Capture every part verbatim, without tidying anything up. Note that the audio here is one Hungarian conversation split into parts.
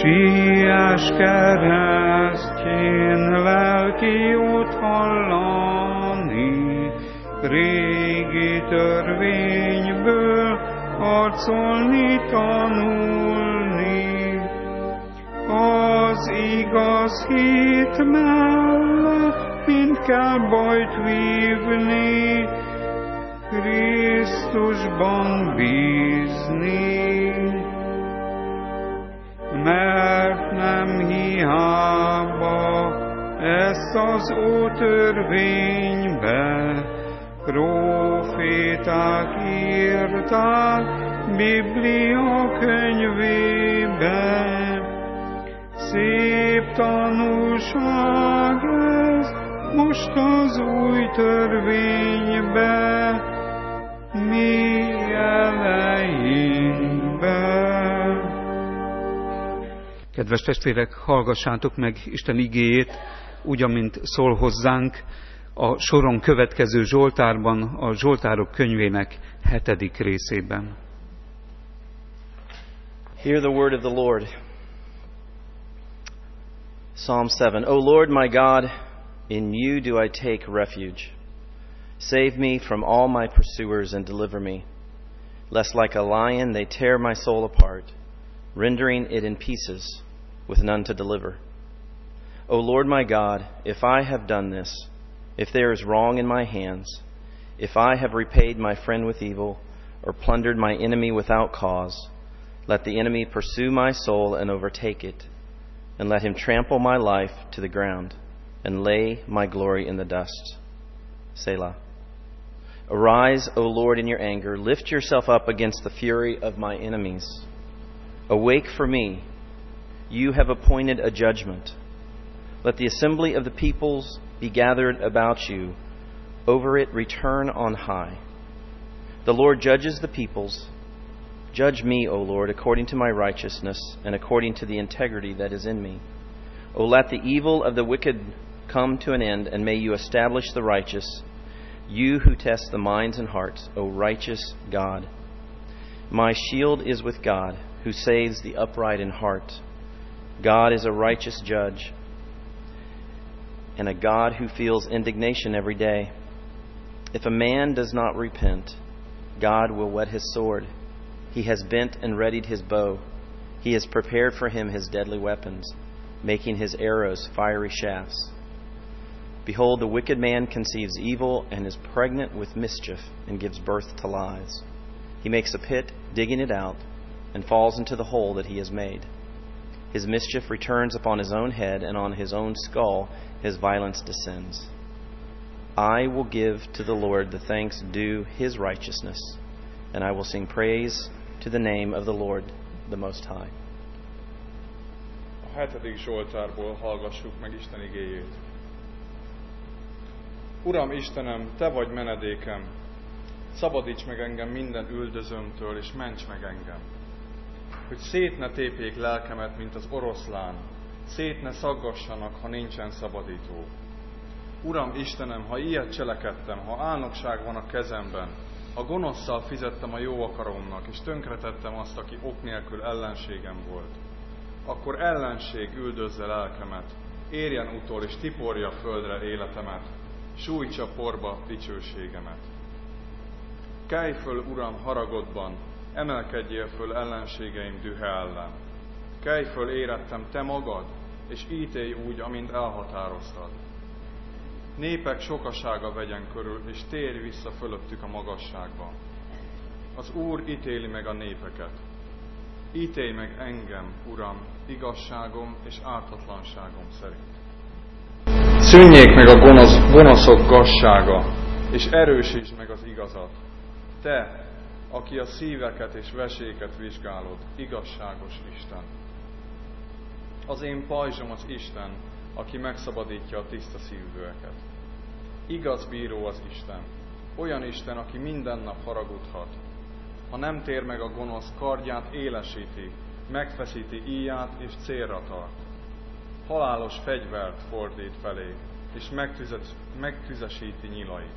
Siess keresztjén lelki út hallani, régi törvényből harcolni, tanulni. Az igaz hit mellett mind kell bajt vívni, Krisztusban bízni. Mert nem hiába ezt az ótörvénybe próféták írták Biblia könyvébe. Szép tanúság ez most az új törvénybe, mi elejénkbe. Kedves testvérek, hallgassátok meg Isten igéjét, úgy, amint szól hozzánk a soron következő Zsoltárban, a Zsoltárok könyvének hetedik részében. Hear the word of the Lord. Psalm seven. O Lord my God, in you do I take refuge. Save me from all my pursuers and deliver me, lest like a lion they tear my soul apart, rendering it in pieces with none to deliver. O Lord my God, if I have done this, if there is wrong in my hands, if I have repaid my friend with evil, or plundered my enemy without cause, let the enemy pursue my soul and overtake it, and let him trample my life to the ground, and lay my glory in the dust. Selah. Arise, O Lord, in your anger. Lift yourself up against the fury of my enemies. Awake for me. You have appointed a judgment. Let the assembly of the peoples be gathered about you. Over it return on high. The Lord judges the peoples. Judge me, O Lord, according to my righteousness and according to the integrity that is in me. O let the evil of the wicked come to an end, and may you establish the righteous, you who test the minds and hearts, O righteous God. My shield is with God, who saves the upright in heart. God is a righteous judge, and a God who feels indignation every day. If a man does not repent, God will whet his sword. He has bent and readied his bow. He has prepared for him his deadly weapons, making his arrows fiery shafts. Behold, the wicked man conceives evil and is pregnant with mischief and gives birth to lies. He makes a pit, digging it out, and falls into the hole that he has made. His mischief returns upon his own head, and on his own skull his violence descends. I will give to the Lord the thanks due his righteousness, and I will sing praise to the name of the Lord, the Most High. A hetedik Zsoltárból hallgassuk meg Isten igéjét. Uram Istenem, Te vagy menedékem, szabadíts meg engem minden üldözömtől, és ments meg engem. Hogy szét ne tépjék lelkemet, mint az oroszlán, szét ne szaggassanak, ha nincsen szabadító. Uram Istenem, ha ilyet cselekedtem, ha álnokság van a kezemben, ha gonoszszal fizettem a jó akaromnak, és tönkretettem azt, aki ok nélkül ellenségem volt, akkor ellenség üldözze lelkemet, érjen utol és tiporja földre életemet, sújtsa porba dicsőségemet. Kelj föl, Uram, haragodban, emelkedjél föl ellenségeim dühe ellen. Kelj föl, érettem, Te magad, és ítélj úgy, amint elhatároztad. Népek sokasága vegyen körül, és térj vissza fölöttük a magasságba. Az Úr ítéli meg a népeket. Ítélj meg engem, Uram, igazságom és ártatlanságom szerint. Szűnjék meg a gonosz, gonoszok gazsága, és erősítsd meg az igazat. Te, aki a szíveket és veséket vizsgálod, igazságos Isten. Az én pajzsom az Isten, aki megszabadítja a tiszta szívűeket. Igaz bíró az Isten, olyan Isten, aki minden nap haragudhat. Ha nem tér meg a gonosz, kardját élesíti, megfeszíti íját és célra tart. Halálos fegyvert fordít felé, és megtüzes, megtüzesíti nyilait.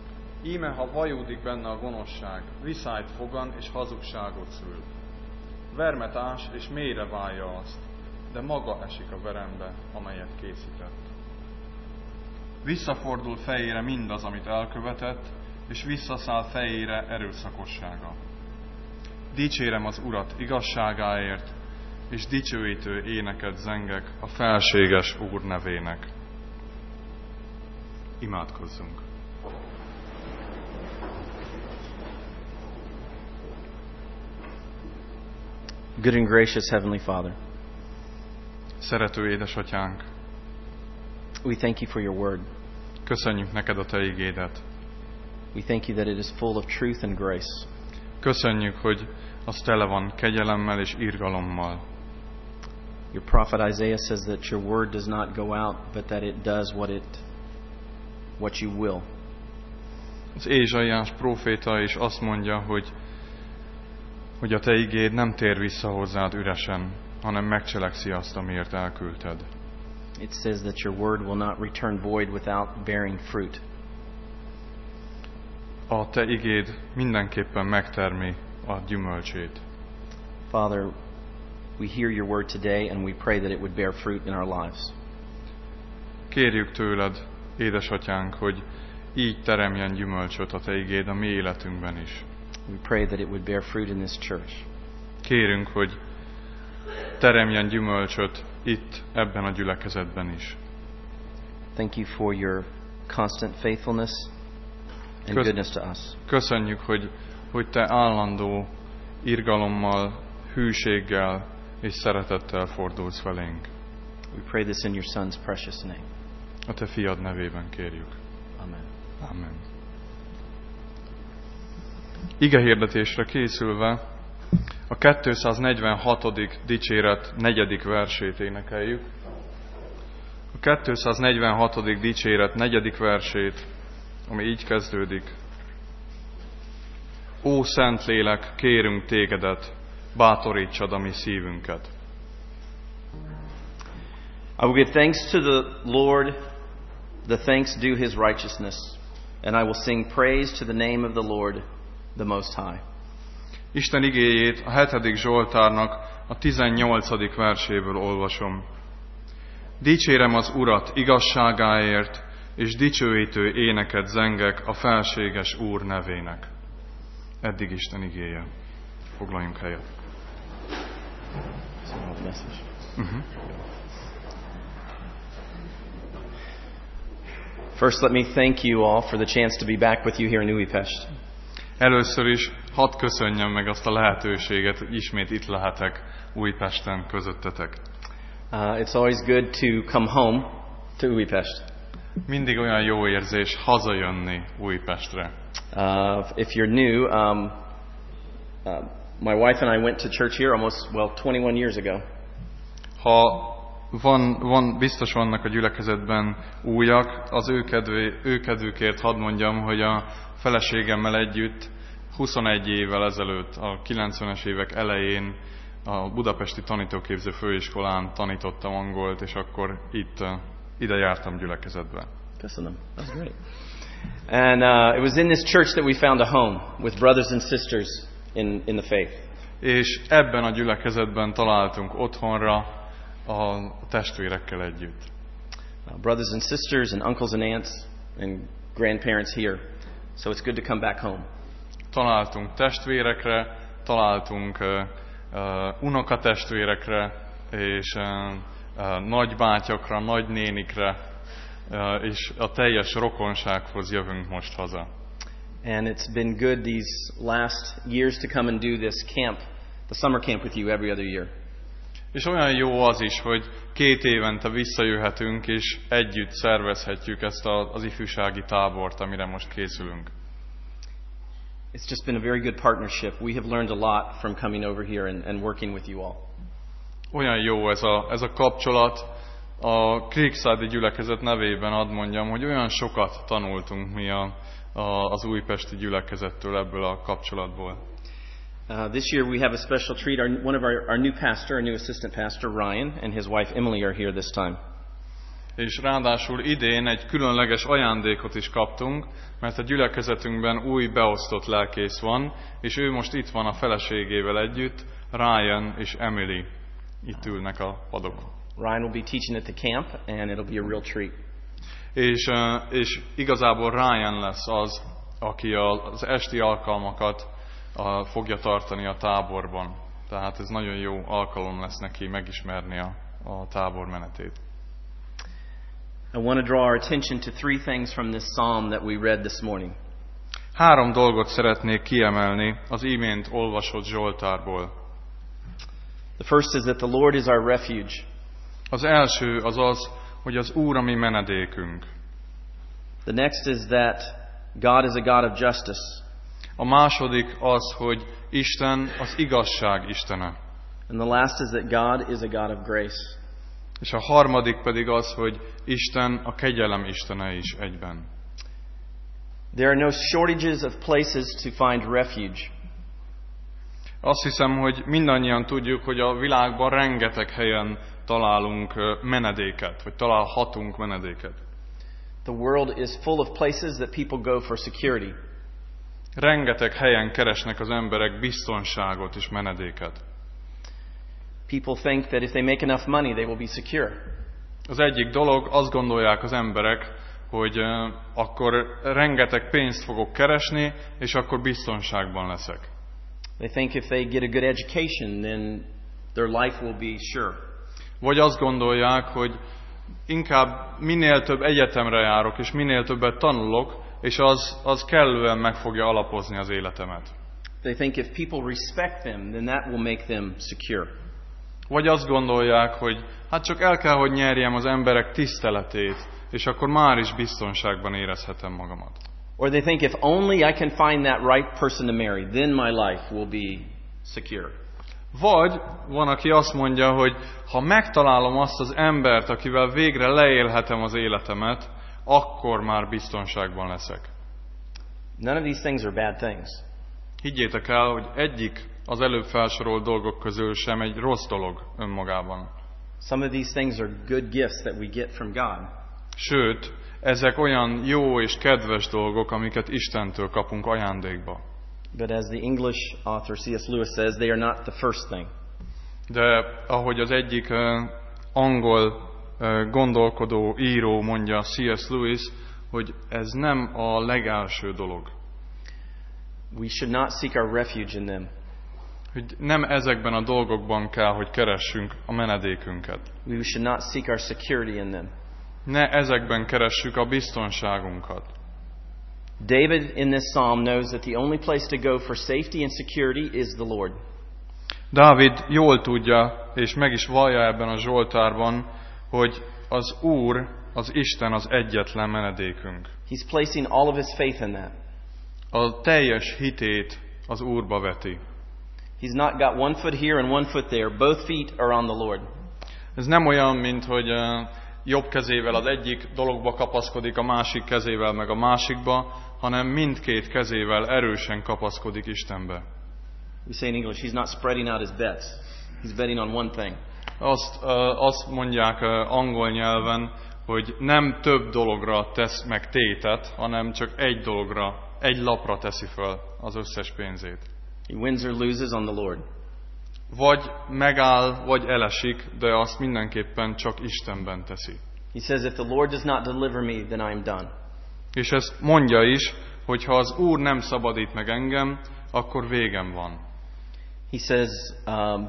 Íme, ha vajúdik benne a gonoszság, viszályt fogan és hazugságot szül. vermet ás, és mélyre válja azt, de maga esik a verembe, amelyet készített. Visszafordul fejére mindaz, amit elkövetett, és visszaszáll fejére erőszakossága. Dicsérem az Urat igazságáért, és dicsőítő éneket zengek a felséges Úr nevének. Imádkozzunk! Good and gracious Heavenly Father, Szerető édesatyánk, we thank you for your word. köszönjük neked a te igédet. We thank you that it is full of truth and grace. Köszönjük, hogy az tele van kegyelemmel és irgalommal. Your prophet Isaiah says that your word does not go out, but that it does what it what you will. Az Ézsaiás próféta is azt mondja, hogy, hogy a te igéd nem tér vissza hozzád üresen, hanem megcselekszi azt, amiért elküldted. It says that your word will not return void without bearing fruit. A te igéd mindenképpen megtermi a gyümölcsét. Father, we hear your word today and we pray that it would bear fruit in our lives. Kérjük tőled, édesatyánk, hogy így teremjen gyümölcsöt a te igéd a mi életünkben is. We pray that it would bear fruit in this church. Kérünk, hogy teremjen gyümölcsöt itt, ebben a gyülekezetben is. Thank you for your constant faithfulness and Kösz- goodness to us. Köszönjük, hogy, hogy te állandó irgalommal, hűséggel és szeretettel fordulsz felénk. We pray this in your Son's precious name. A te fiad nevében kérjük. Amen. Amen. Igehirdetésre készülve a kétszáznegyvenhatodik dicséret negyedik versét énekeljük. A kétszáznegyvenhatodik dicséret negyedik versét, ami így kezdődik. Ó Szentlélek, kérünk tégedet, bátorítsad a mi szívünket. I will give thanks to the Lord, the thanks due his righteousness, and I will sing praise to the name of the Lord, the Most High. Isten igéjét a hetedik Zsoltárnak a tizennyolcadik verséből olvasom. Dicsérem az Urat igazságáért, és dicsőítő éneket zengek a felséges Úr nevének. Eddig Isten igéje. Foglaljunk helyet. Uh-huh. First, let me thank you all for the chance to be back with you here in Újpest. Először is hadd köszönjem meg azt a lehetőséget, hogy ismét itt lehetek Újpesten közöttetek. Uh, it's always good to come home to Újpest. Mindig olyan jó érzés hazajönni Újpestre. Uh, if you're new, um, uh, my wife and I went to church here almost, well, twenty-one years ago. Ha van, van, biztos vannak a gyülekezetben újak, az ő, kedvé, ő kedvükért hadd mondjam, hogy a feleségemmel együtt huszonegy évvel ezelőtt, a kilencvenes évek elején a budapesti tanítóképző főiskolán tanítottam angolt, és akkor itt ide jártam gyülekezetbe. Köszönöm. That's great. And uh, it was in this church that we found a home with brothers and sisters in, in the faith. És ebben a gyülekezetben találtunk otthonra a testvérekkel együtt. Uh, brothers and sisters and uncles and aunts and grandparents here. So it's good to come back home. Találtunk testvérekre, találtunk uh, uh, unokatestvérekre, és uh, uh, nagybátyokra, nagynénikre, uh, és a teljes rokonsághoz jövünk most haza. And it's been good these last years to come and do this camp, the summer camp with you every other year. És olyan jó az is, hogy két évente visszajöhetünk, és együtt szervezhetjük ezt az ifjúsági tábort, amire most készülünk. It's just been a very good partnership. We have learned a lot from coming over here and, and working with you all. Olyan jó ez a, ez a kapcsolat. A Creekside gyülekezet nevében hadd mondjam, hogy olyan sokat tanultunk mi a, a, az újpesti gyülekezettől ebből a kapcsolatból. Uh, this year we have a special treat. Our, one of our, our new pastor, our new assistant pastor, Ryan, and his wife Emily are here this time. És ráadásul idén egy különleges ajándékot is kaptunk, mert a gyülekezetünkben új beosztott lelkész van, és ő most itt van a feleségével együtt, Ryan és Emily. Itt ülnek a padokon. Ryan will be teaching at the camp, and it'll be a real treat. És, és igazából Ryan lesz az, aki az esti alkalmakat fogja tartani a táborban. Tehát ez nagyon jó alkalom lesz neki megismerni a, a tábor menetét. I want to draw our attention to three things from this psalm that we read this morning. Három dolgot szeretnék kiemelni az imént olvasott Zsoltárból. The first is that the Lord is our refuge. Az első az az, hogy az Úr a mi menedékünk. The next is that God is a God of justice. A második az, hogy Isten az igazság Istene. And the last is that God is a God of grace. És a harmadik pedig az, hogy Isten a kegyelem Istene is egyben. There are no shortages of places to find refuge. Azt hiszem, hogy mindannyian tudjuk, hogy a világban rengeteg helyen találunk menedéket, vagy találhatunk menedéket. The world is full of places that people go for security. Rengeteg helyen keresnek az emberek biztonságot és menedéket. People think that if they make enough money, they will be secure. Az egyik dolog, azt gondolják az emberek, hogy uh, akkor rengeteg pénzt fogok keresni, és akkor biztonságban leszek. They think if they get a good education, then their life will be sure. Vagy azt gondolják, hogy inkább minél több egyetemre járok, és minél többet tanulok, és az, az kellően meg fogja alapozni az életemet. They think if people respect them, then that will make them secure. Vagy azt gondolják, hogy hát csak el kell, hogy nyerjem az emberek tiszteletét, és akkor már is biztonságban érezhetem magamat. Or they think if only I can find that right person to marry, then my life will be secure. Vagy van, aki azt mondja, hogy ha megtalálom azt az embert, akivel végre leélhetem az életemet, akkor már biztonságban leszek. None of these things are bad things. Higgyétek el, hogy egyik az előbb felsorolt dolgok közül sem egy rossz dolog önmagában. Some of these things are good gifts that we get from God. Sőt, ezek olyan jó és kedves dolgok, amiket Istentől kapunk ajándékba. But as the English author C S Lewis says, they are not the first thing. De ahogy az egyik uh, angol uh, gondolkodó író mondja, C S Lewis, hogy ez nem a legelső dolog. We should not seek our refuge in them. Hogy nem ezekben a dolgokban kell, hogy keressünk a menedékünket. We should not seek our security in them. Ne ezekben keressük a biztonságunkat. David in this psalm knows that the only place to go for safety and security is the Lord. Dávid jól tudja, és meg is vallja ebben a Zsoltárban, hogy az Úr, az Isten az egyetlen menedékünk. He's placing all of his faith in that. A teljes hitét az Úrba veti. He's not got one foot here and one foot there. Both feet are on the Lord. Ez nem olyan, mint hogy jobb kezével az egyik dologba kapaszkodik, a másik kezével meg a másikba, hanem mindkét kezével erősen kapaszkodik Istenbe. We say in English, he's not spreading out his bets. He's betting on one thing. Azt, azt mondják angol nyelven, hogy nem több dologra tesz meg tétet, hanem csak egy dologra, egy lapra teszi föl az összes pénzét. He wins or loses on the Lord. Vagy megáll, vagy elesik, de azt mindenképpen csak Istenben teszi. He says, if the Lord does not deliver me, then I am done. És ezt mondja is, hogy ha az Úr nem szabadít meg engem, akkor végem van. He says, um,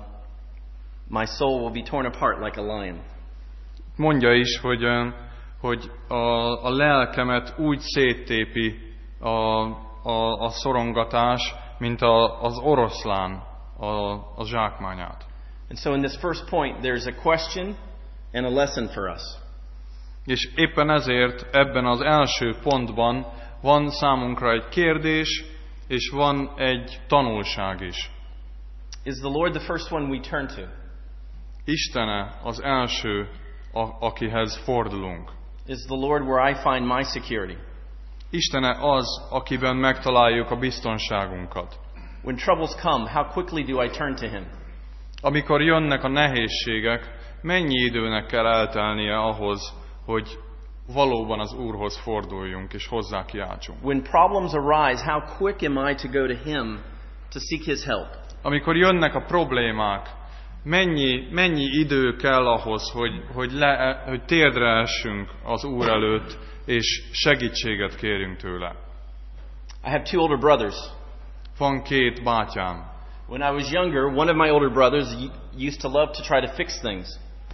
my soul will be torn apart like a lion. Mondja is, hogy, hogy a, a lelkemet úgy széttépi a, a, a szorongatás, mint a, az oroszlán a, a zsákmányát. And so in this first point, there's a question and a lesson for us. És éppen ezért ebben az első pontban van számunkra egy kérdés, és van egy tanulság is. Is the Lord the first one we turn to? Istene az első, a, akihez fordulunk. Is the Lord where I find my security? Istene az, akiben megtaláljuk a biztonságunkat. When troubles come, how quickly do I turn to Him? Amikor jönnek a nehézségek, mennyi időnek kell eltelnie ahhoz, hogy valóban az Úrhoz forduljunk, és hozzá kiáltsunk. When problems arise, how quick am I to go to Him to seek His help? Amikor jönnek a problémák, mennyi, mennyi idő kell ahhoz, hogy, hogy, le, hogy térdre essünk az Úr előtt, és segítséget kérjünk tőle. I have two older brothers. Van két bátyám. When I was younger, one of my older brothers used to love to try to fix things.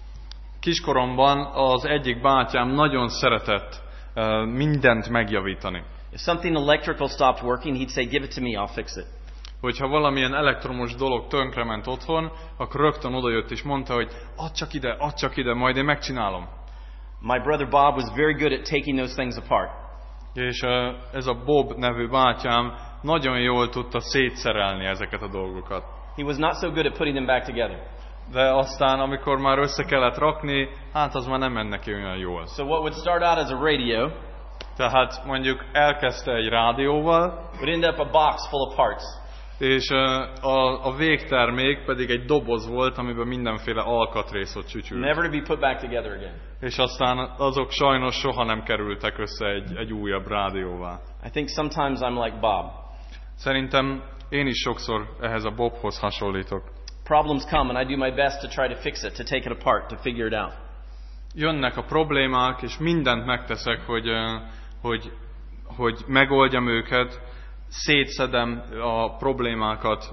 Kiskoromban az egyik bátyám nagyon szeretett uh, mindent megjavítani. If something electrical stopped working, he'd say, "Give it to me, I'll fix it." Hogyha valamilyen elektromos dolog tönkrement otthon, akkor rögtön odajött és mondta, hogy add csak ide, add csak ide, majd én megcsinálom. My brother Bob was very good at taking those things apart. És uh, ez a Bob nevű bátyám nagyon jól tudta szétszerelni ezeket a dolgokat. He was not so good at putting them back together. De aztán, amikor már össze kellett rakni, hát az már nem ment neki olyan jól. So what would start out as a radio Tehát mondjuk elkezdte egy rádióval, would end up a box full of parts. és a, a végtermék pedig egy doboz volt, amiben mindenféle alkatrész ott csücsült. Never to be put back together again. És aztán azok sajnos soha nem kerültek össze egy, egy újabb rádióvá. I think sometimes I'm like Bob. Szerintem én is sokszor ehhez a Bobhoz hasonlítok. Problems come and I do my best to try to fix it, to take it apart, to figure it out. Jönnek a problémák, és mindent megteszek, hogy, hogy, hogy megoldjam őket, szétszedem a problémákat,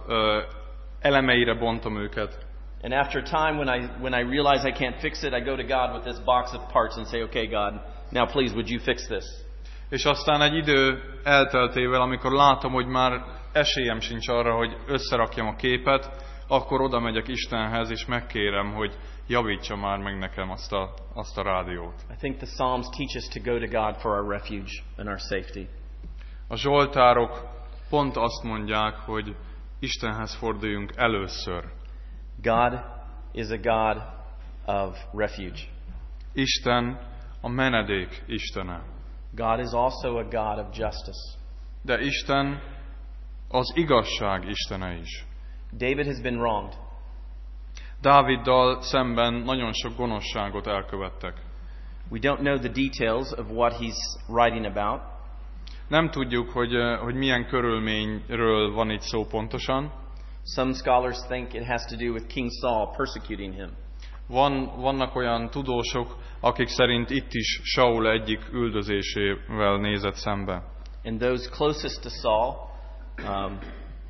elemeire bontom őket. And after a time when I when I realize I can't fix it, I go to God with this box of parts and say, "Okay, God, now please would you fix this?" És aztán egy idő elteltével, amikor látom, hogy már esélyem sincs arra, hogy összerakjam a képet, akkor oda megyek Istenhez, és megkérem, hogy javítsa már meg nekem azt a, azt a rádiót. I think the Psalms teach us to go to God for our refuge and our safety. A zsoltárok pont azt mondják, hogy Istenhez forduljunk először. God is a God of refuge. Isten a menedék Istene. God is also a God of justice. De Isten az igazság Istene is. David has been wronged. Dáviddal szemben nagyon sok gonoszságot elkövettek. We don't know the details of what he's writing about. Nem tudjuk, hogy, hogy milyen körülményről van itt szó pontosan. Some scholars think it has to do with King Saul persecuting him. Van, vannak olyan tudósok, akik szerint itt is Saul egyik üldözésével nézett szembe. And those closest to Saul um,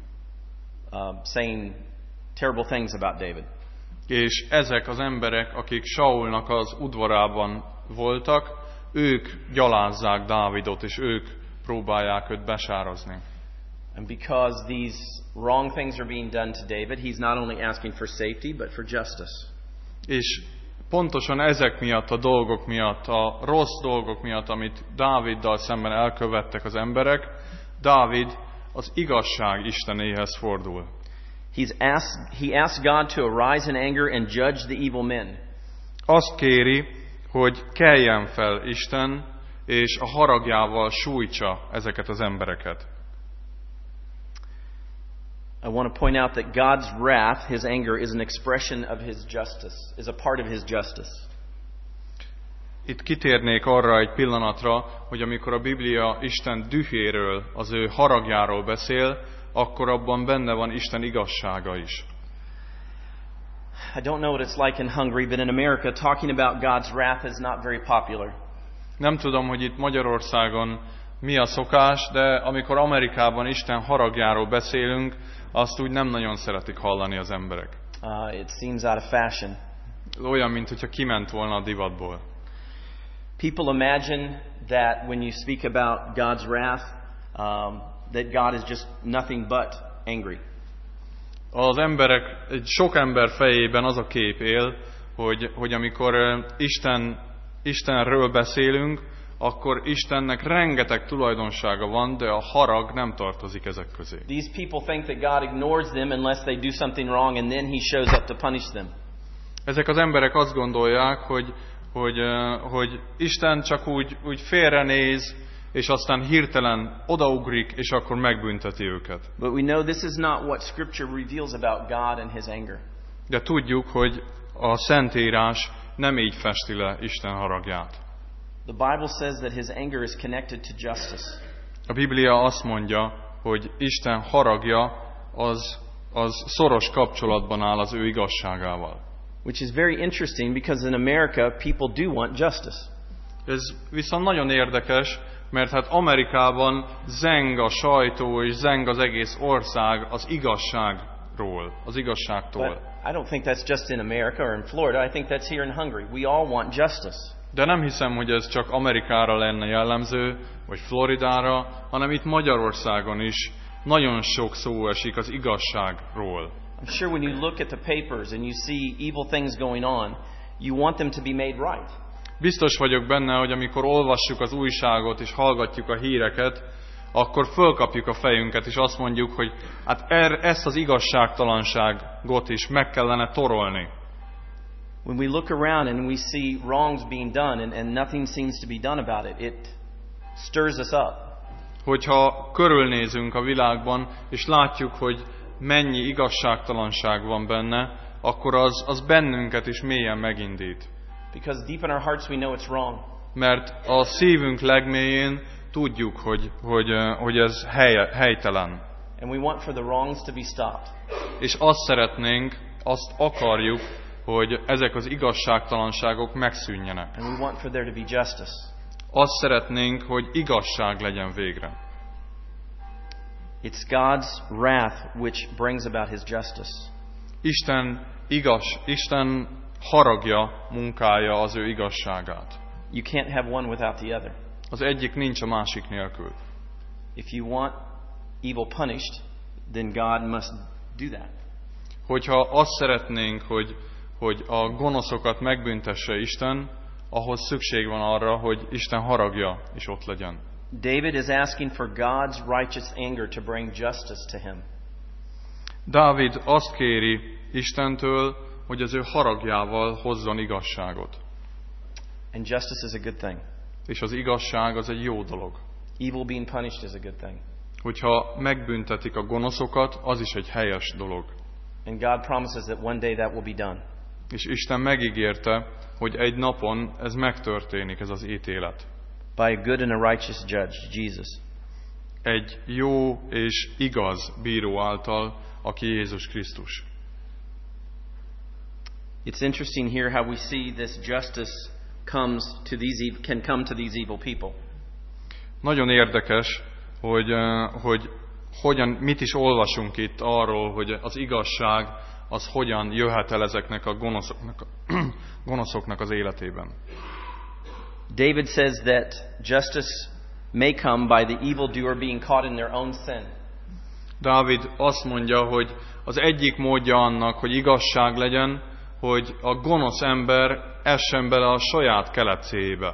um, saying terrible things about David. És ezek az emberek, akik Saulnak az udvarában voltak, ők gyalázzák Dávidot, és ők próbálják őt besározni. And because these wrong things are being done to David, he's not only asking for safety, but for justice. És pontosan ezek miatt, a dolgok miatt, a rossz dolgok miatt, amit Dáviddal szemben elkövettek az emberek, Dávid az igazság Istenéhez fordul. He's asked, he asks God to arise in anger and judge the evil men. Azt kéri, hogy keljen fel Isten, és a haragjával sújtsa ezeket az embereket. I want to point out that God's wrath, his anger, is an expression of his justice, is a part of his justice. Itt kitérnék arra egy pillanatra, hogy amikor a Biblia Isten dühéről, az ő haragjáról beszél, akkor abban benne van Isten igazsága is. I don't know what it's like in Hungary, but in America, talking about God's wrath is not very popular. Nem tudom, hogy itt Magyarországon mi a szokás, de amikor Amerikában Isten haragjáról beszélünk, azt úgy nem nagyon szeretik hallani az emberek. Uh, it seems out of fashion. Olyan, mintha kiment volna a divatból. People imagine that when you speak about God's wrath, um, that God is just nothing but angry. Az emberek, egy sok ember fejében az a kép él, hogy, hogy amikor Isten, Istenről beszélünk, akkor Istennek rengeteg tulajdonsága van, de a harag nem tartozik ezek közé. These people think that God ignores them unless they do something wrong, and then he shows up to punish them. Ezek az emberek azt gondolják, hogy, hogy, hogy Isten csak úgy, úgy félrenéz, és aztán hirtelen odaugrik, és akkor megbünteti őket. But we know this is not what Scripture reveals about God and his anger. De tudjuk, hogy a Szentírás nem így festi le Isten haragját. The Bible says that his anger is connected to justice. A Biblia azt mondja, hogy Isten haragja az, az szoros kapcsolatban áll az ő igazságával. Which is very interesting because in America people do want justice. Ez viszont nagyon érdekes, mert hát Amerikában zeng a sajtó és zeng az egész ország az igazságról, az igazságtól. But I don't think that's just in America or in Florida. I think that's here in Hungary. We all want justice. De nem hiszem, hogy ez csak Amerikára lenne jellemző, vagy Floridára, hanem itt Magyarországon is nagyon sok szó esik az igazságról. I'm sure when you look at the papers and you see evil things going on, you want them to be made right. Biztos vagyok benne, hogy amikor olvassuk az újságot és hallgatjuk a híreket, akkor fölkapjuk a fejünket és azt mondjuk, hogy hát er, ezt az igazságtalanságot is meg kellene torolni. When we look around and we see wrongs being done and, and nothing seems to be done about it, it stirs us up. Hogyha körülnézünk a világban, és látjuk, hogy mennyi igazságtalanság van benne, akkor az, az bennünket is mélyen megindít. Because deep in our hearts we know it's wrong. Mert a szívünk legmélyén tudjuk, hogy, hogy, hogy ez hely, helytelen. And we want for the wrongs to be stopped. És azt szeretnénk, azt akarjuk, hogy ezek az igazságtalanságok megszűnjenek. And we want for there to be justice. Azt szeretnénk, hogy igazság legyen végre. It's God's wrath which brings about his justice. Isten igaz, Isten haragja munkálja az ő igazságát. You can't have one without the other. Az egyik nincs a másik nélkül. If you want evil punished, then God must do that. Hogyha azt szeretnénk, hogy, hogy a gonoszokat megbüntesse Isten, ahhoz szükség van arra, hogy Isten haragja is ott legyen. David is asking for God's righteous anger to bring justice to him. Dávid azt kéri Istentől, hogy az ő haragjával hozzon igazságot. And justice is a good thing. És az igazság az egy jó dolog. Evil being punished is a good thing. Hogyha megbüntetik a gonoszokat, az is egy helyes dolog. And God promises that one day that will be done. És Isten megígérte, hogy egy napon ez megtörténik, ez az ítélet. By a good and a righteous judge, Jesus. Egy jó és igaz bíró által, aki Jézus Krisztus. It's interesting here how we see this justice comes to these evil, can come to these evil people. Nagyon érdekes, hogy, hogy hogyan, mit is olvasunk itt arról, hogy az igazság az hogyan jöhet el ezeknek a gonoszoknak, gonoszoknak az életében. David says that justice may come by the evildoer being caught in their own sin. Dávid azt mondja, hogy az egyik módja annak, hogy igazság legyen, hogy a gonosz ember essen bele a saját kelepcéjébe.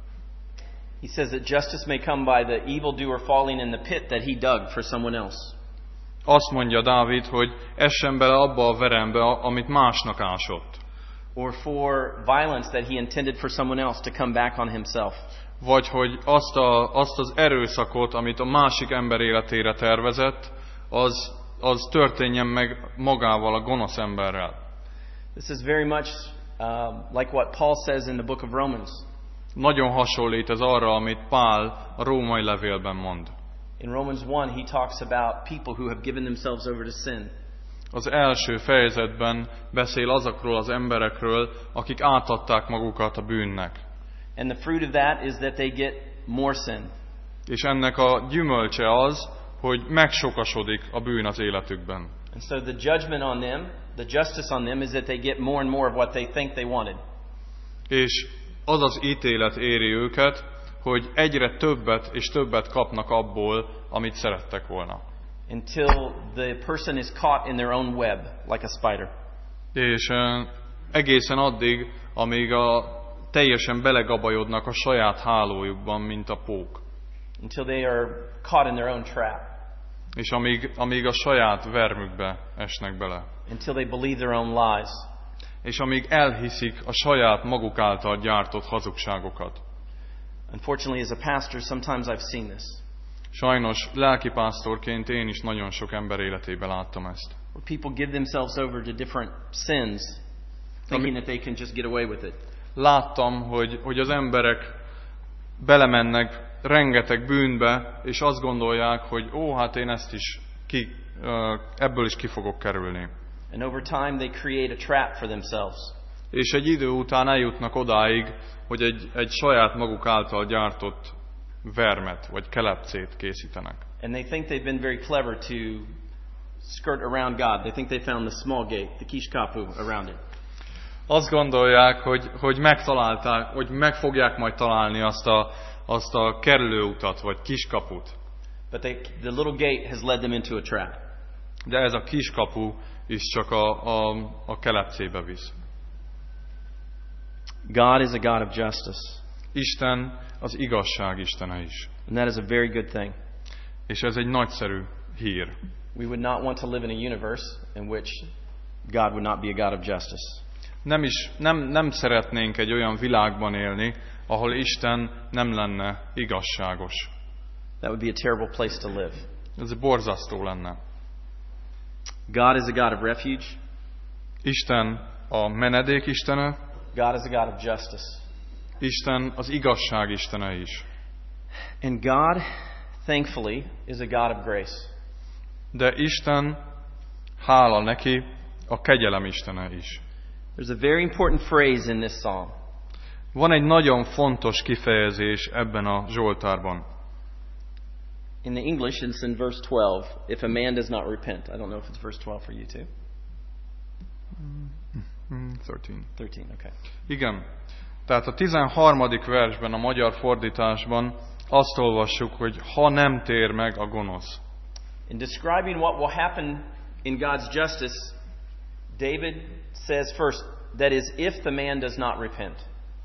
He says that justice may come by the evildoer falling in the pit that he dug for someone else. Azt mondja Dávid, hogy essen bele abba a verembe, amit másnak ásott. Or for violence that he intended for someone else to come back on himself. Vagy hogy azt, a, azt az erőszakot, amit a másik ember életére tervezett, az, az történjen meg magával, a gonosz emberrel. This is very much um, like what Paul says in the book of Romans. Nagyon hasonlít ez arra, amit Pál a római levélben mond. In Romans one, he talks about people who have given themselves over to sin. Az első fejezetben beszél azokról az emberekről, akik átadták magukat a bűnnek. And the fruit of that is that they get more sin. És ennek a gyümölcse az, hogy megsokasodik a bűn az életükben. And so the judgment on them, the justice on them is that they get more and more of what they think they wanted. És az az ítélet éri őket, hogy egyre többet és többet kapnak abból, amit szerettek volna. Until the person is caught in their own web, like a spider. És uh, egészen addig, amíg a teljesen belegabajodnak a saját hálójukban, mint a pók. Until they are caught in their own trap. És amíg, amíg a saját vermükbe esnek bele. Until they believe their own lies. És amíg elhiszik a saját maguk által gyártott hazugságokat. Unfortunately, as a pastor, sometimes I've seen this. Sajnos lelkipásztorként én is nagyon sok ember életében láttam ezt. Where people give themselves over to different sins, thinking that they can just get away with it. Láttam, hogy, hogy az emberek belemennek rengeteg bűnbe, és azt gondolják, hogy ó, hát én ezt is ki, ebből is ki fogok kerülni. And over time they create a trap for themselves. És egy idő után eljutnak odáig, hogy egy, egy saját maguk által gyártott vermet, vagy kelepcét készítenek. And they think they've been very clever to skirt around God. They think they found the small gate, the kishkapu around it. Azt gondolják, hogy, hogy megtalálták, hogy meg fogják majd találni azt a, azt a kerülőutat, vagy kiskaput. But they, the little gate has led them into a trap. De ez a kiskapu is csak a, a, a kelepcébe visz. God is a God of justice. Isten az igazság Istene is. And that is a very good thing. És ez egy nagyszerű hír. We would not want to live in a universe in which God would not be a God of justice. Nem is, nem, nem szeretnénk egy olyan világban élni, ahol Isten nem lenne igazságos. That would be a terrible place to live. Ez borzasztó lenne. God is a God of refuge. Isten a menedék Istene. God is a God of justice. Isten az igazság Istene is. And God, thankfully, is a God of grace. De Isten, hála neki, a kegyelem Istene is. There's a very important phrase in this psalm. Van egy nagyon fontos kifejezés ebben a Zsoltárban. In the English, it's in verse twelve. If a man does not repent. I don't know if it's verse twelve for you too. thirteen. thirteen, okay. Igen. Tehát a tizenharmadik versben, a magyar fordításban azt olvassuk, hogy ha nem tér meg a gonosz. In describing what will happen in God's justice, David says first, that is, if the man does not repent.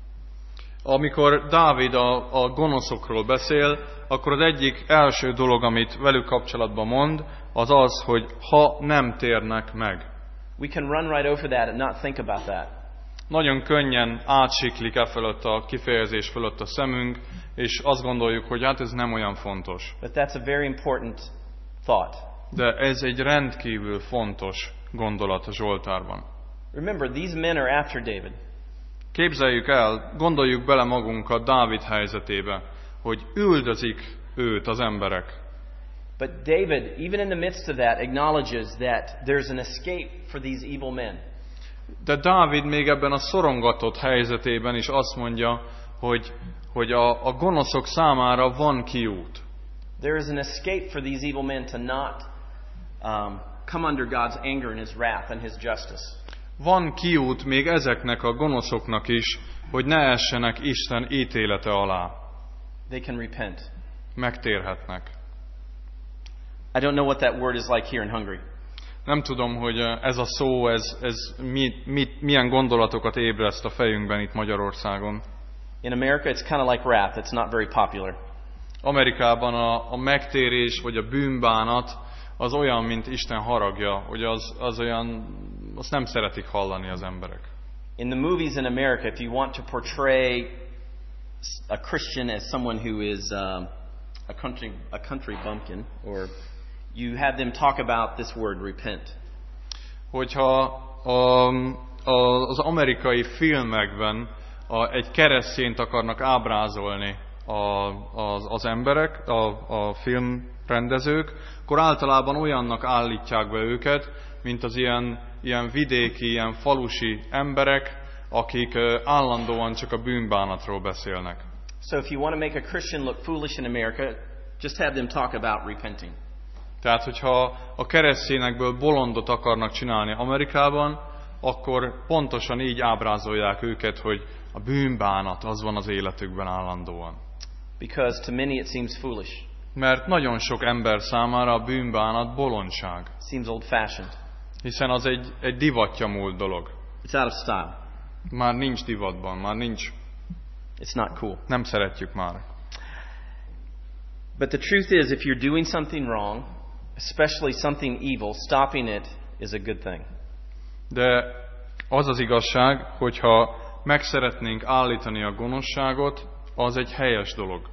Amikor Dávid a, a gonoszokról beszél, akkor az egyik első dolog, amit velük kapcsolatban mond, az az, hogy ha nem térnek meg. We can run right over that and not think about that. Nagyon könnyen átsiklik e fölött a kifejezés fölött a szemünk, és azt gondoljuk, hogy hát ez nem olyan fontos. But that's a very important thought. De ez egy rendkívül fontos gondolat a Zsoltárban. Remember, these men are after David. Képzeljük el, gondoljuk bele magunkat Dávid helyzetébe, hogy üldözik őt az emberek. But David, even in the midst of that, acknowledges that there's an escape for these evil men. De Dávid még ebben a szorongatott helyzetében is azt mondja, hogy, hogy a, a gonoszok számára van kiút. There is an escape for these evil men to not um, come under God's anger and His wrath and His justice. Van kiút még ezeknek a gonoszoknak is, hogy ne essenek Isten ítélete alá. They can repent. Megtérhetnek. I don't know what that word is like here in Hungary. Nem tudom, hogy ez a szó, ez, ez mit, mit, milyen gondolatokat ébreszt a fejünkben itt Magyarországon. In America it's kind of like wrath. It's not very popular. Amerikában a, a megtérés vagy a bűnbánat az olyan, mint Isten haragja, hogy az, az olyan, azt nem szeretik hallani az emberek. In the movies in America, if you want to portray a Christian as someone who is um, a country a country bumpkin, or you have them talk about this word repent. Hogyha a, a, az amerikai filmekben a, egy keresztényt akarnak ábrázolni a, az, az emberek, a, a filmrendezők, akkor általában olyannak állítják be őket, mint az ilyen, ilyen vidéki, ilyen falusi emberek, akik állandóan csak a bűnbánatról beszélnek. So if you want to make a Christian look foolish in America, just have them talk about repenting. Tehát, hogyha a keresztényekből bolondot akarnak csinálni Amerikában, akkor pontosan így ábrázolják őket, hogy a bűnbánat az van az életükben állandóan. Because to many it seems foolish. Mert nagyon sok ember számára a bűnbánat bolondság. Seems old-fashioned. Hiszen az egy, egy divatja múlt dolog. It's out of style. Már nincs divatban, már nincs. It's not cool. Nem szeretjük már. But the truth is, if you're doing something wrong, especially something evil, stopping it is a good thing. De az az igazság, hogyha meg szeretnénk állítani a gonoszságot, az egy helyes dolog.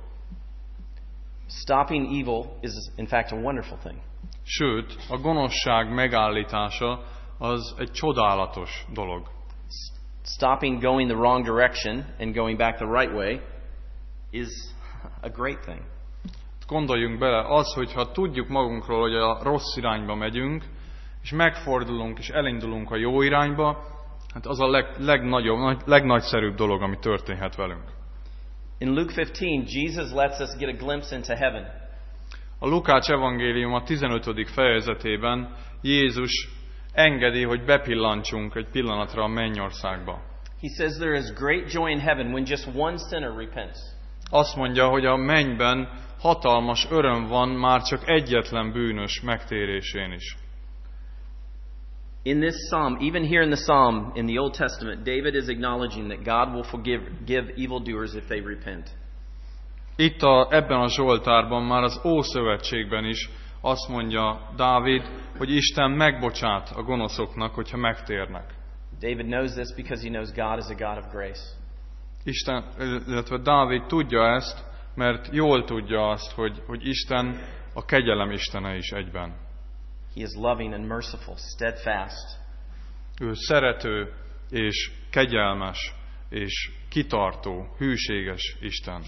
Stopping evil is, in fact, a wonderful thing. Sőt, a gonoszság megállítása az egy csodálatos dolog. Stopping going the wrong direction and going back the right way is a great thing. Gondoljunk bele, az, hogyha tudjuk magunkról, hogy a rossz irányba megyünk, és megfordulunk, és elindulunk a jó irányba, hát az a leg, legnagyobb, legnagyszerűbb dolog, ami történhet velünk. In Luke fifteen, Jesus lets us get a glimpse into heaven. A Lukács evangélium a tizenötödik fejezetében Jézus engedi, hogy bepillantsunk egy pillanatra a mennyországba. He says there is great joy in heaven when just one sinner repents. Azt mondja, hogy a mennyben hatalmas öröm van már csak egyetlen bűnös megtérésén is. In this psalm, even here in the psalm in the Old Testament, David is acknowledging that God will forgive give evildoers if they repent. Itt a, ebben a Zsoltárban, már az Ószövetségben is azt mondja Dávid, hogy Isten megbocsát a gonoszoknak, hogyha megtérnek. David knows this because he knows God is a God of grace. Isten, illetve Dávid tudja ezt, mert jól tudja azt, hogy, hogy Isten a kegyelem Istene is egyben. He is loving and merciful, steadfast. Ő szerető és kegyelmes és kitartó, hűséges Isten.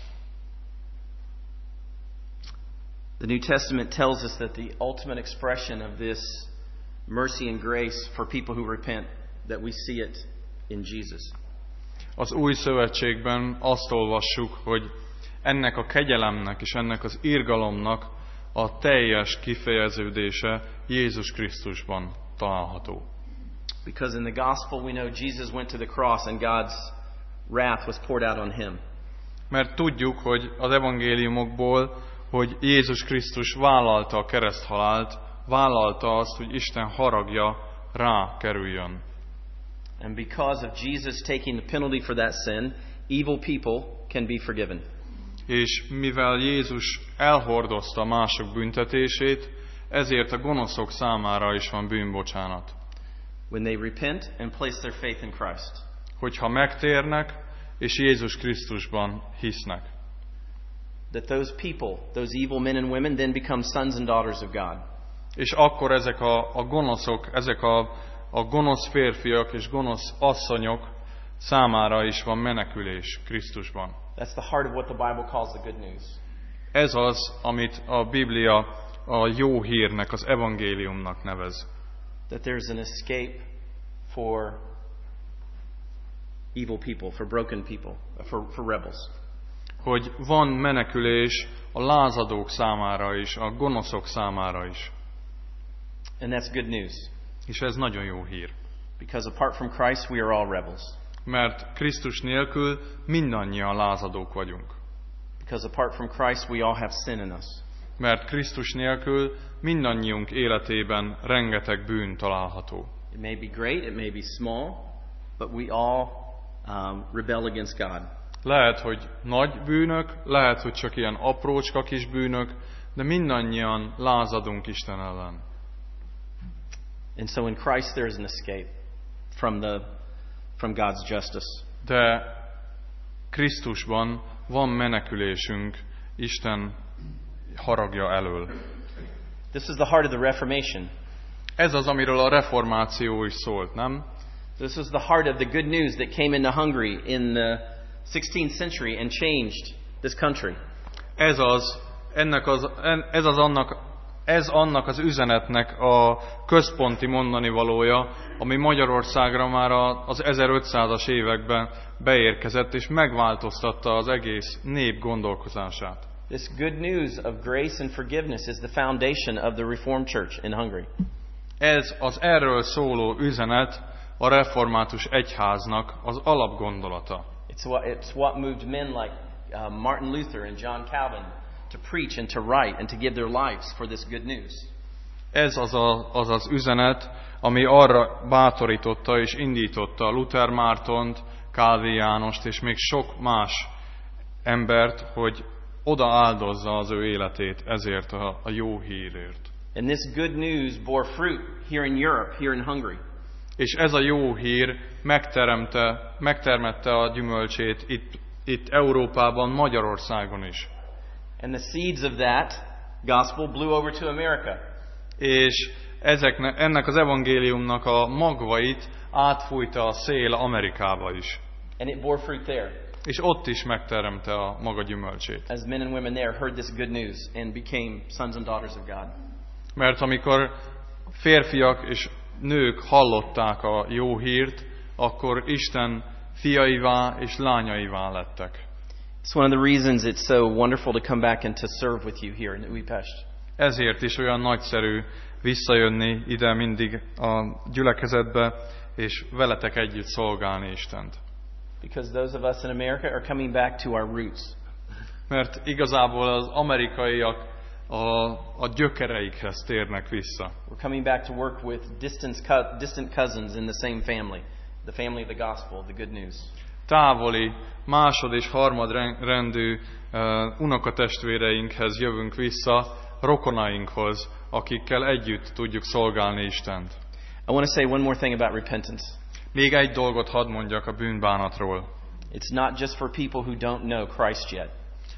The New Testament tells us that the ultimate expression of this mercy and grace for people who repent, that we see it in Jesus. Az Új Szövetségben azt olvassuk, hogy ennek a kegyelemnek és ennek az irgalomnak a teljes kifejeződése Jézus Krisztusban található. Because in the gospel we know Jesus went to the cross and God's wrath was poured out on him. Mert tudjuk, hogy az evangéliumokból, hogy Jézus Krisztus vállalta a kereszthalált, vállalta azt, hogy Isten haragja rá kerüljön. And because of Jesus taking the penalty for that sin, evil people can be forgiven. És mivel Jézus elhordozta mások büntetését, ezért a gonoszok számára is van bűnbocsánat. When they repent and place their faith in Christ. Hogyha megtérnek, és Jézus Krisztusban hisznek. That those people, those evil men and women then become sons and daughters of God. És akkor ezek a, a gonoszok, ezek a, a gonosz férfiak és gonosz asszonyok számára is van menekülés Krisztusban. That's the heart of what the Bible calls the good news. Ez az, amit a Biblia a jó hírnek, az evangéliumnak nevez. That there's an escape for evil people, for broken people, for, for rebels. Hogy van menekülés a lázadók számára is, a gonoszok számára is. And that's good news. És ez nagyon jó hír. Because apart from Christ we are all rebels. Mert Krisztus nélkül mindannyian lázadók vagyunk. Because apart from Christ we all have sin in us. Mert Krisztus nélkül mindannyiunk életében rengeteg bűn található. It may be great, it may be small, but we all um, rebel against God. Lehet, hogy nagy bűnök, lehet, hogy csak ilyen aprócska kis bűnök, de mindannyian lázadunk Isten ellen. And so in Christ there is an escape from the from God's justice. De Krisztusban van menekülésünk Isten haragja elől. This is the heart of the Reformation. Ez az, amiről a reformáció is szólt, nem? This is the heart of the good news that came into Hungary in the sixteenth century and changed this country. Ez az ennek az ez az annak ez annak az üzenetnek a központi mondani valója, ami Magyarországra már az ezerötszázas években beérkezett és megváltoztatta az egész nép gondolkozását. This good news of grace and forgiveness is the foundation of the Reformed Church in Hungary. Ez az erről szóló üzenet a református egyháznak az alapgondolata. It's what, it's what moved men like uh, Martin Luther and John Calvin to preach and to write and to give their lives for this good news. Ez az, a, az az üzenet, ami arra bátorította és indította Luther Mártont, Kálvin Jánost és még sok más embert, hogy oda áldozza az ő életét ezért a, a jó hírért. And this good news bore fruit here in Europe, here in Hungary. És ez a jó hír megteremte, megtermette a gyümölcsét itt, itt Európában, Magyarországon is. And the seeds of that gospel blew over to America. És ezeknek, ennek az evangéliumnak a magvait átfújta a szél Amerikába is. And it bore fruit there. és ott is megteremte a maga gyümölcsét. As men and women there heard this good news and became sons and daughters of God. Mert amikor férfiak és nők hallották a jó hírt, akkor Isten fiaivá és lányaivá lettek. It's one of the reasons it's so wonderful to come back and to serve with you here in Újpest. Ezért is olyan nagyszerű visszajönni ide mindig a gyülekezetbe, és veletek együtt szolgálni Istent. Because those of us in America are coming back to our roots. Mert igazából az amerikaiak a, a gyökereikhez térnek vissza. We're coming back to work with distant, co- distant cousins in the same family. The family of the gospel, the good news. Távoli, másod és harmad rendű uh, unokatestvéreinkhez jövünk vissza, rokonainkhoz, akikkel együtt tudjuk szolgálni Istent. I want to say one more thing about repentance. Még egy dolgot hadd mondjak a bűnbánatról. It's not just for people who don't know Christ yet.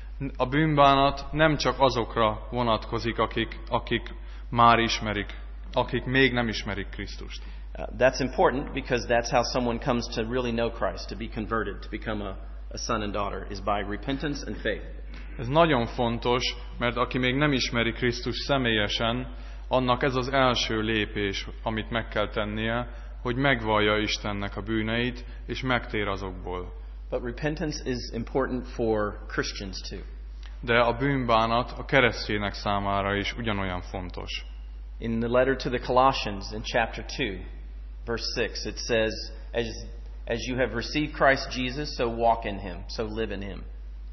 A bűnbánat nem csak azokra vonatkozik, akik, akik már ismerik, akik még nem ismerik Krisztust. Uh, that's important because that's how someone comes to really know Christ, to be converted, to become a, a son and daughter, is by repentance and faith. Ez nagyon fontos, mert aki még nem ismeri Krisztus személyesen, annak ez az első lépés, amit meg kell tennie, hogy megvallja Istennek a bűneit, és megtér azokból. But repentance is important for Christians too. De a bűnbánat a keresztjének számára is ugyanolyan fontos. In the letter to the Colossians in chapter two, verse six, it says, as, as you have received Christ Jesus, so walk in him, so live in him.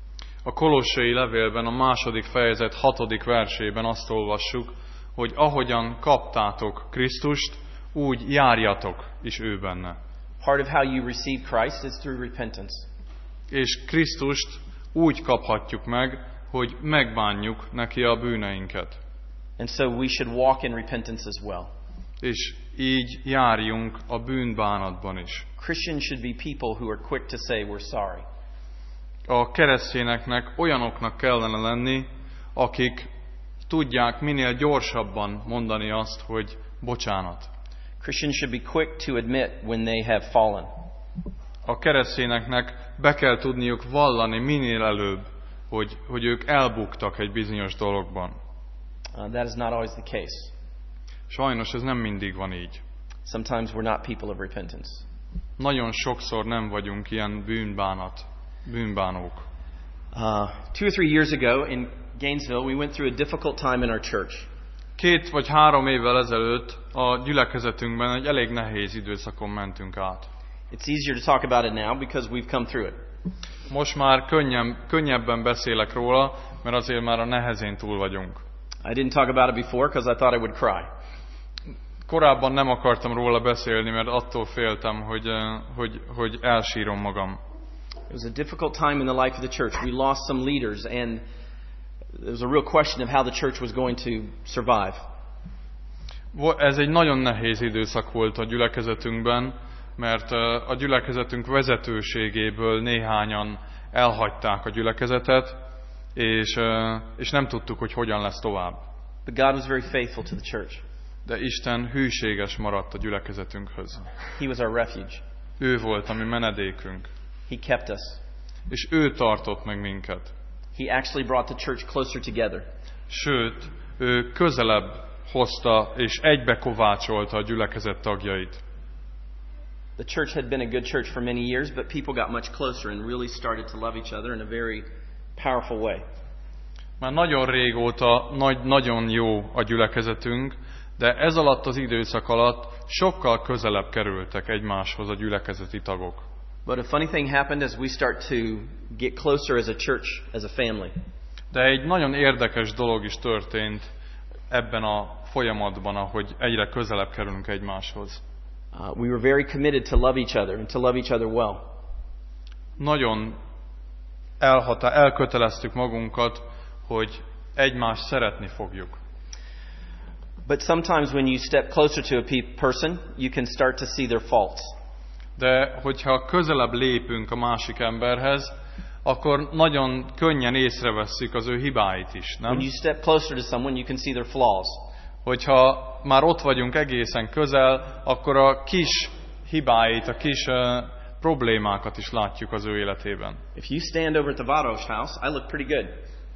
A Kolossai levélben a második fejezet hatodik versében azt olvassuk, hogy ahogyan kaptátok Krisztust, úgy járjatok is ő benne. Part of how you receive Christ is through repentance. És Krisztust úgy kaphatjuk meg, hogy megbánjuk neki a bűneinket. And so we should walk in repentance as well. És így járjunk a bűnbánatban is. Christians should be people who are quick to say we're sorry. A keresztényeknek olyanoknak kellene lenni, akik tudják minél gyorsabban mondani azt, hogy bocsánat. Christians should be quick to admit when they have fallen. A keresztényeknek be kell tudniuk vallani minél előbb, hogy, hogy ők elbuktak egy bizonyos dologban. Uh, that is not always the case. Sajnos ez nem mindig van így. Sometimes we're not people of repentance. Nagyon sokszor nem vagyunk ilyen bűnbánat, bűnbánók. Uh, two or three years ago in Gainesville, we went through a difficult time in our church. Két vagy három évvel ezelőtt a gyülekezetünkben egy elég nehéz időszakon mentünk át. It's easier to talk about it now because we've come through it. Most már könnyebb, könnyebben beszélek róla, mert azért már a nehezén túl vagyunk. I didn't talk about it before because I thought I would cry. Korábban nem akartam róla beszélni, mert attól féltem, hogy, hogy, hogy elsírom magam. It was a difficult time in the life of the church. We lost some leaders and there was a real question of how the church was going to survive. Ez egy nagyon nehéz időszak volt a gyülekezetünkben, mert a gyülekezetünk vezetőségéből néhányan elhagyták a gyülekezetet, és, és nem tudtuk, hogy hogyan lesz tovább. But God was very faithful to the church. De Isten hűséges maradt a gyülekezetünkhöz. He was our refuge. Ő volt a mi menedékünk. He kept us. És ő tartott meg minket. He actually brought the church closer together. Sőt, ő közelebb hozta és egybe kovácsolta a gyülekezet tagjait. The church had been a good church for many years, but people got much closer and really started to love each other in a very powerful way. Már nagyon régóta nagy, nagyon jó a gyülekezetünk, de ez alatt az időszak alatt sokkal közelebb kerültek egymáshoz a gyülekezeti tagok. But a funny thing happened as we start to get closer as a church, as a family. De egy nagyon érdekes dolog is történt ebben a folyamatban, ahogy egyre közelebb kerülünk egymáshoz. Uh, we were very committed to love each other and to love each other well. Nagyon elhatá- elköteleztük magunkat, hogy egymást szeretni fogjuk. But sometimes when you step closer to a pe- person, you can start to see their faults. De hogyha közelebb lépünk a másik emberhez, akkor nagyon könnyen észrevesszük az ő hibáit is, nem? When you step closer to someone, you can see their flaws. Hogyha már ott vagyunk egészen közel, akkor a kis hibáit, a kis uh, problémákat is látjuk az ő életében. If you stand over at the Varos house, I look pretty good.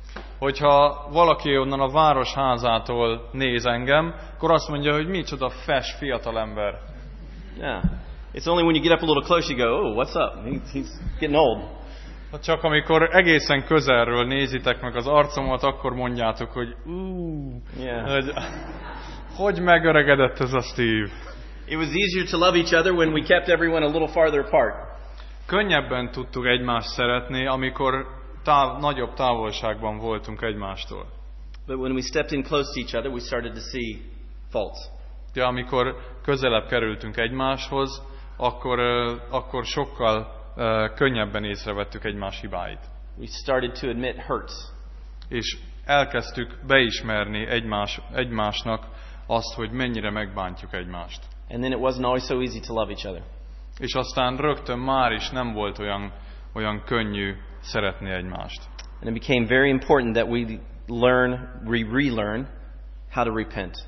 Hogyha valaki onnan a város házától néz engem, akkor azt mondja, hogy micsoda fes fiatalember. Yeah. It's only when you get up a little close you go, oh, what's up? He's, he's getting old. Csak amikor egészen közelről nézitek meg az arcomat, akkor mondjátok, hogy ú, Yeah. hogy, hogy megöregedett ez a Steve. It was easier to love each other when we kept everyone a little farther apart. Könnyebben tudtuk egymást szeretni, amikor táv, nagyobb távolságban voltunk egymástól. But when we stepped in close to each other, we started to see faults. De amikor közelebb kerültünk egymáshoz, akkor, uh, akkor sokkal uh, könnyebben észrevettük egymás hibáit. We started to admit hurts. És elkezdtük beismerni egymás, egymásnak azt, hogy mennyire megbántjuk egymást. And then it wasn't always so easy to love each other. És aztán rögtön már is nem volt olyan, olyan könnyű szeretni egymást. And it became very important that we learn, we relearn how to repent.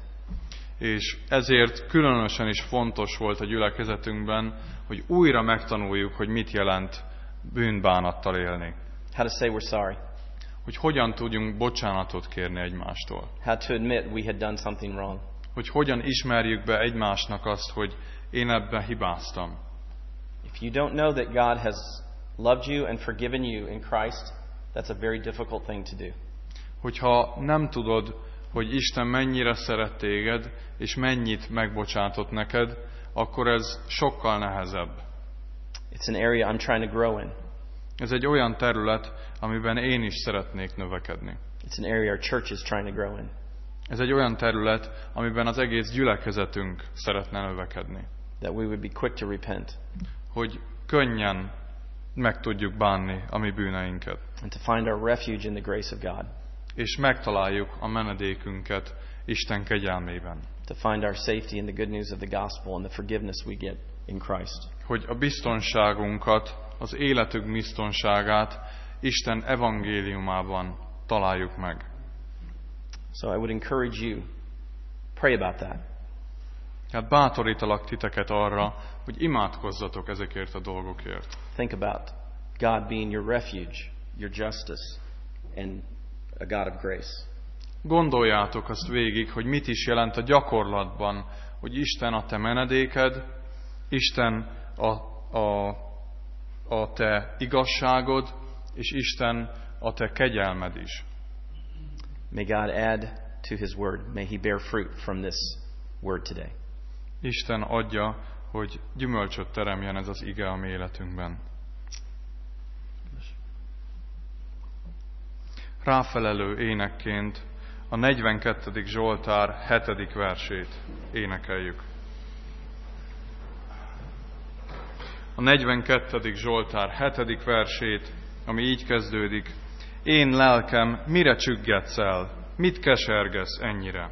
És ezért különösen is fontos volt a gyülekezetünkben, hogy újra megtanuljuk, hogy mit jelent bűnbánattal élni. How to say we're sorry. Hogy hogyan tudjunk bocsánatot kérni egymástól. How to admit we had done something wrong. Hogy hogyan ismerjük be egymásnak azt, hogy én ebben hibáztam. If you don't know that God has loved you and forgiven you in Christ, that's a very difficult thing to do. Hogyha nem tudod, hogy Isten mennyire szeret téged, és mennyit megbocsátott neked, akkor ez sokkal nehezebb. It's an area I'm trying to grow in. Ez egy olyan terület, amiben én is szeretnék növekedni. It's an area our church is trying to grow in. Ez egy olyan terület, amiben az egész gyülekezetünk szeretne növekedni. That we would be quick to repent. Hogy könnyen meg tudjuk bánni a mi bűneinket. And to find our refuge in the grace of God. És megtaláljuk a menedékünket Isten kegyelmében. To find our safety in the good news of the gospel and the forgiveness we get in Christ. Hogy a biztonságunkat, az életünk biztonságát Isten evangéliumában találjuk meg. So I would encourage you, pray about that. Hát bátorítalak titeket arra, hogy imádkozzatok ezekért a dolgokért. Think about God being your refuge, your justice, and a God of grace. Gondoljátok azt végig, hogy mit is jelent a gyakorlatban, hogy Isten a te menedéked, Isten a, a, a te igazságod, és Isten a te kegyelmed is. May God add to His word. May He bear fruit from this word today. Isten adja, hogy gyümölcsöt teremjen ez az ige a mi életünkben. Ráfelelő énekként a negyvenkettedik Zsoltár hetedik versét énekeljük. A negyvenkettedik Zsoltár hetedik versét, ami így kezdődik. Én lelkem, mire csüggetsz el? Mit kesergesz ennyire?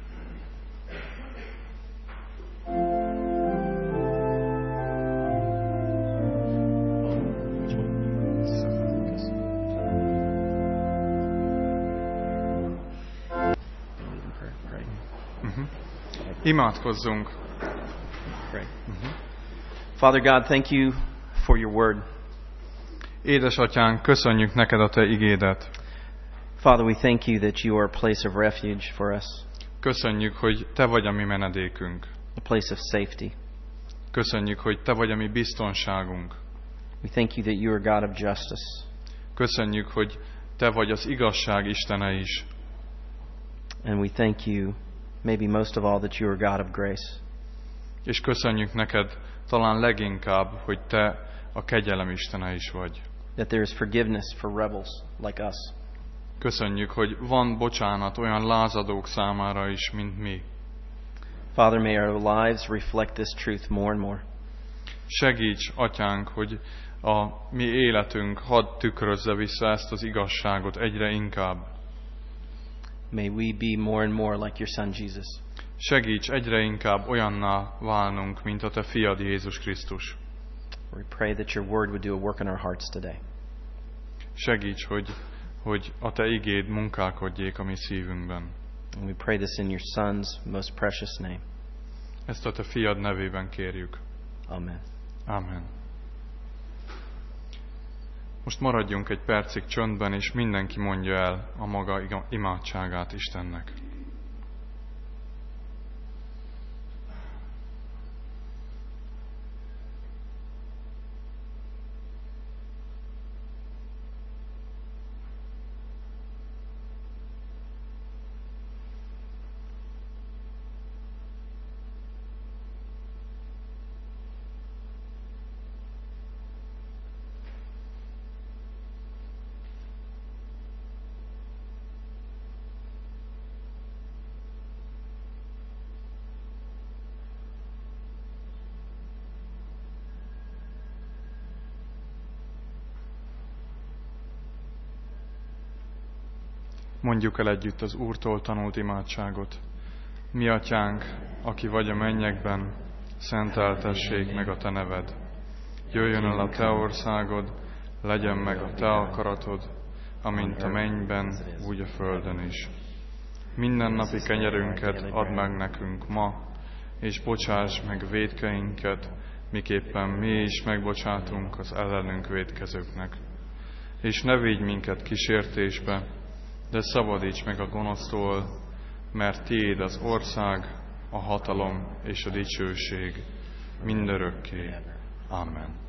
Uh-huh. Imádkozzunk. Pray. Uh-huh. Father God, thank you for your word. Édesatyánk, köszönjük neked a te igédet. Father, we thank you that you are a place of refuge for us. Köszönjük, hogy te vagy a mi menedékünk. A place of safety. Köszönjük, hogy te vagy a mi biztonságunk. We thank you that you are God of justice. Köszönjük, hogy te vagy az igazság Istene is. And we thank you, maybe most of all, that you are God of grace. És köszönjük neked talán leginkább, hogy te a kegyelem Istene is vagy. That there is forgiveness for rebels like us. Köszönjük, hogy van bocsánat olyan lázadók számára is, mint mi. Father, may our lives reflect this truth more and more. Segíts, Atyánk, hogy a mi életünk hadd tükrözze vissza ezt az igazságot egyre inkább. May we be more and more like your Son Jesus. Segíts egyre inkább olyanná válnunk, mint a te fiad Jézus Krisztus. We pray that your word would do a work in our hearts today. Segíts, hogy, hogy a te igéd munkálkodjék a mi szívünkben. And we pray this in your Son's most precious name. Ezt a te fiad nevében kérjük. Amen. Amen. Most maradjunk egy percig csöndben, és mindenki mondja el a maga imádságát Istennek. Mondjuk el együtt az Úrtól tanult imádságot. Mi atyánk, aki vagy a mennyekben, szenteltessék meg a te neved. Jöjjön el a te országod, legyen meg a te akaratod, amint a mennyben, úgy a földön is. Minden napi kenyerünket add meg nekünk ma, és bocsáss meg vétkeinket, miképpen mi is megbocsátunk az ellenünk vétkezőknek. És ne vigy minket kísértésbe, de szabadíts meg a gonosztól, mert tiéd az ország, a hatalom és a dicsőség mindörökké. Amen.